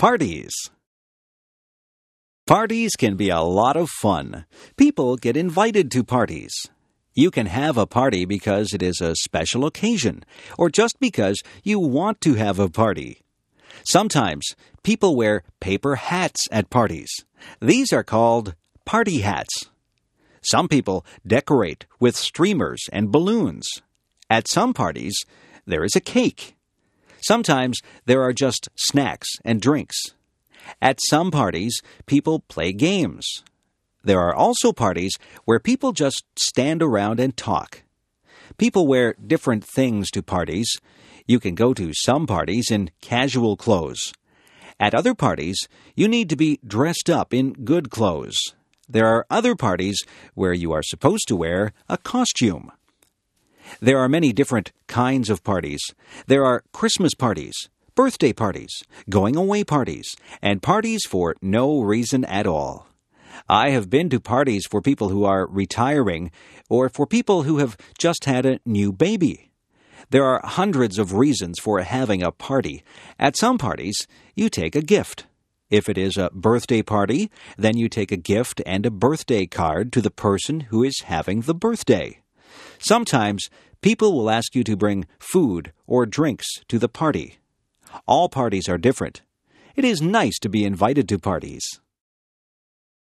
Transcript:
Parties. Parties can be a lot of fun. People get invited to parties. You can have a party because it is a special occasion, or just because you want to have a party. Sometimes people wear paper hats at parties. These are called party hats. Some people decorate with streamers and balloons. At some parties, there is a cake. Sometimes there are just snacks and drinks. At some parties, people play games. There are also parties where people just stand around and talk. People wear different things to parties. You can go to some parties in casual clothes. At other parties, you need to be dressed up in good clothes. There are other parties where you are supposed to wear a costume. There are many different kinds of parties. There are Christmas parties, birthday parties, going-away parties, and parties for no reason at all. I have been to parties for people who are retiring or for people who have just had a new baby. There are hundreds of reasons for having a party. At some parties, you take a gift. If it is a birthday party, then you take a gift and a birthday card to the person who is having the birthday. Sometimes people will ask you to bring food or drinks to the party. All parties are different. It is nice to be invited to parties.